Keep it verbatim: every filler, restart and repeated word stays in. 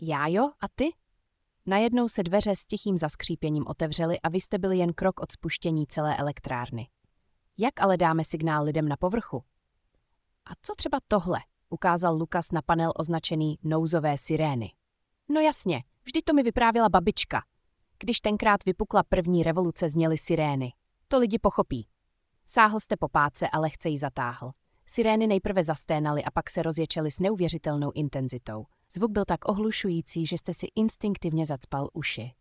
Já jo, a ty? Najednou se dveře s tichým zaskřípěním otevřely a vy jste byli jen krok od spuštění celé elektrárny. Jak ale dáme signál lidem na povrchu? A co třeba tohle? Ukázal Lukas na panel označený nouzové sirény. No jasně, vždyť to mi vyprávěla babička. Když tenkrát vypukla první revoluce, zněly sirény. To lidi pochopí. Sáhl jste po páce a lehce ji zatáhl. Sirény nejprve zasténaly a pak se rozječely s neuvěřitelnou intenzitou. Zvuk byl tak ohlušující, že jste si instinktivně zacpal uši.